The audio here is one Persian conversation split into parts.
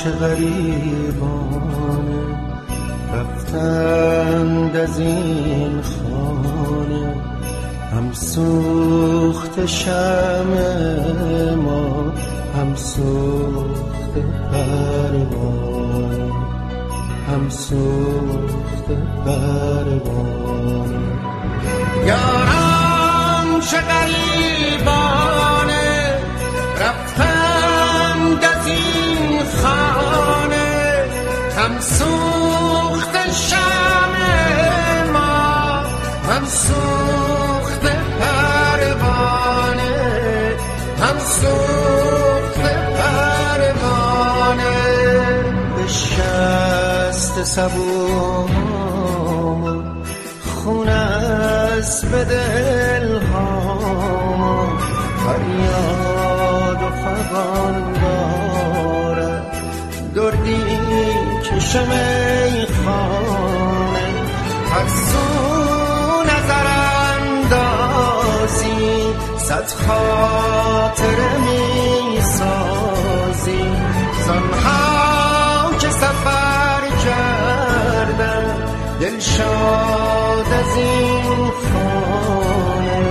چه غریبانه رفتند از این خانه، هم سوخت شمع ما هم سوخت پروانه، هم سوخت پروانه. یاران چه غریبانه رفتند از این خانه، هم سوخت شمع ما هم سوخت پروانه، هم سوخت پروانه. به شست صبوم خون است به دلهام، فریاد و فغان دارد دردی کشم ای خانه. هر سو نظر اندازی صد خاطره می سازی، زنها که سفر کردن دل شاد از این خانه.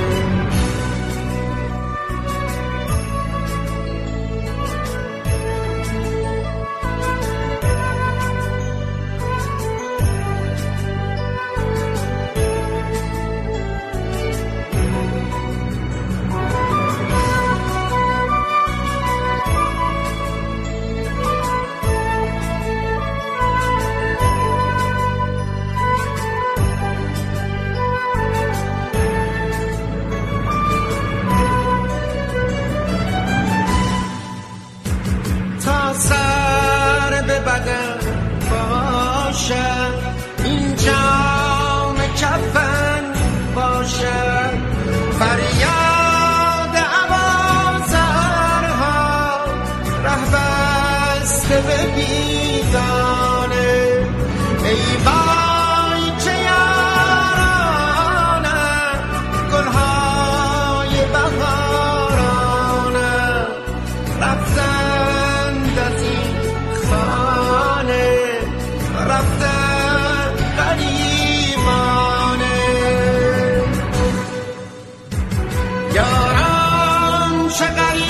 این جام کفن باشد، فریاد عوازرها ره بسته به بیگانه. ای وای چه یارانم گلهای بهارانم، رفتند از این خانه رفتن غریبانه. یاران چه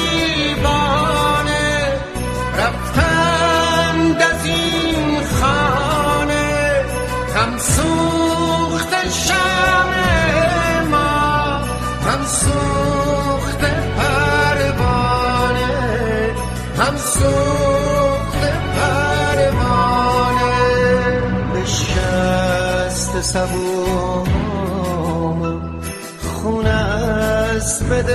غریبانه رفتند از این خانه، هم سوخت شمع ما هم سوخت پروانه، هم سوخت پروانه. شست صبوم خون است به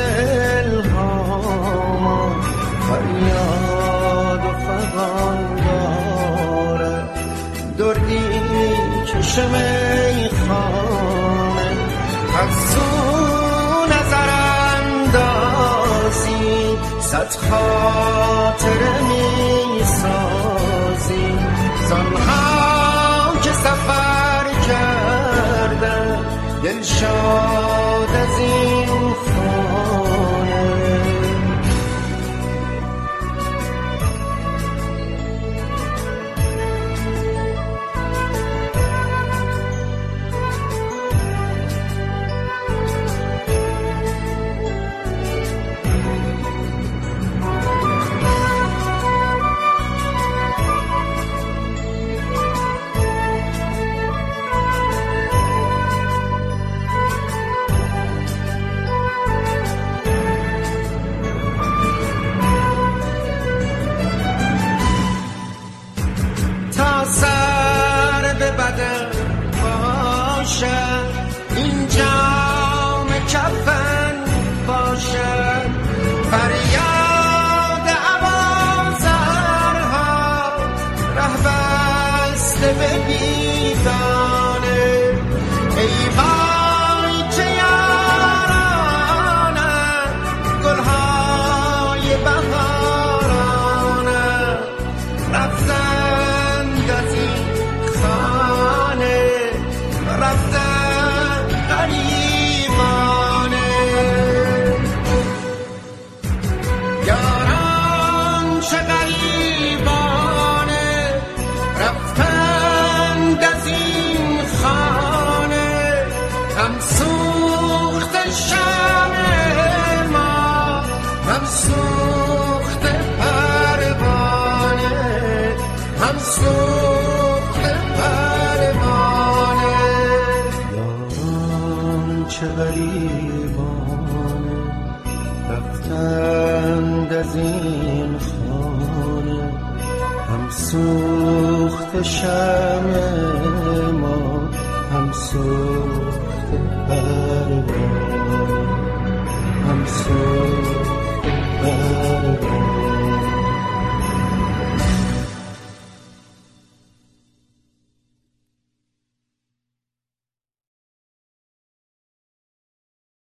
دلهام، فریاد و فغان دارد دردی کشم ای خانه. هر سو نظر اندازی صد خاطره می سازی، زنها که سفر کردن دل شاد از این خانه. سوخته پروانه. یاران چه غریبانه رفتند از این خانه، هم سوخته شمع ما هم سوخته پروانه.